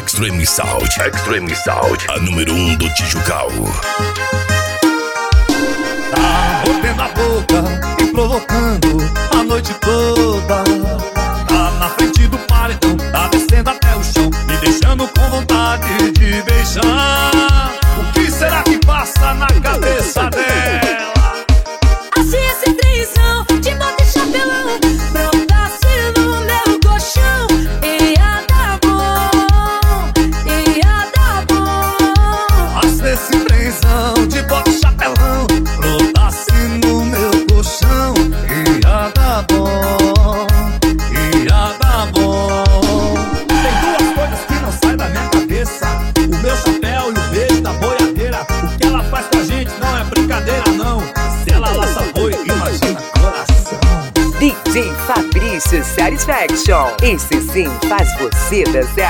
Extreme Sound. Extreme Sound. A número 1 do Tijucal. Tá mordendo a boca e provocando a noite toda. Tá na frente do paredão, tá descendo até o chão, me deixando com vontade de beijar. O que será que passa na cabeça dela? Assim esse trisão, de bota e chapelão, brotasse no meu colchão. Ia dar bom, ia dar bom. Assim esse trenzão, de bota e chapelão, brotasse no meu colchão. Ia dar bom, ia dar bom. Tem duas coisas que não saem da minha cabeça: o meu chapéu e o beijo da boiadeira. O que ela faz com a gente não é brincadeira não. Se ela laça boi, imagina coração. DJ Fabrício Satisfaction. Esse sim faz você dançar.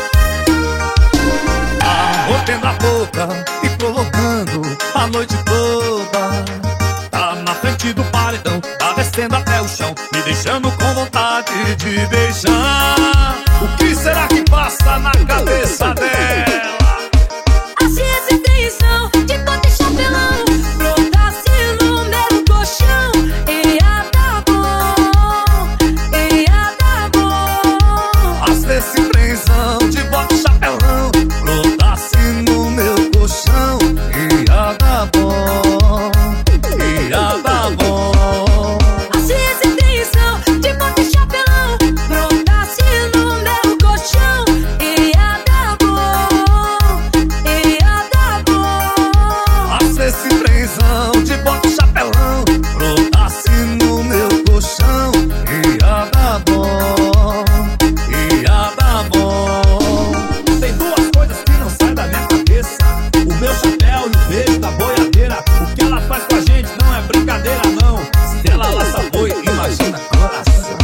Tá mordendo a boca e provocando a noite toda. Tá na frente do paredão, tá descendo até o chão, me deixando com vontade de beijar. O que será que passa na cabeça dela? Assim esse trisão, de bota e chapelão, brotasse no meu colchão. Ia dar bom, ia dar bom. As desse trenzão, de bota e chapelão, brotasse no meu colchão. Ia dar bom, ia dar bom. Assim esse trisão, de bota e chapelão, brotasse no meu colchão. Ia dar bom, ia dar bom. As desse trenzão, de bota e chapelão, brotasse no meu colchão. Ia dar bom, ia dar bom. Tem duas coisas que não saem da minha cabeça: o meu chapéu e o beijo da boiadeira. O que ela faz com a gente não é brincadeira não. Se ela laça boi, imagina coração.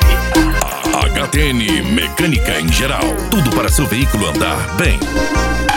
HTN Mecânica em geral. Tudo para seu veículo andar bem.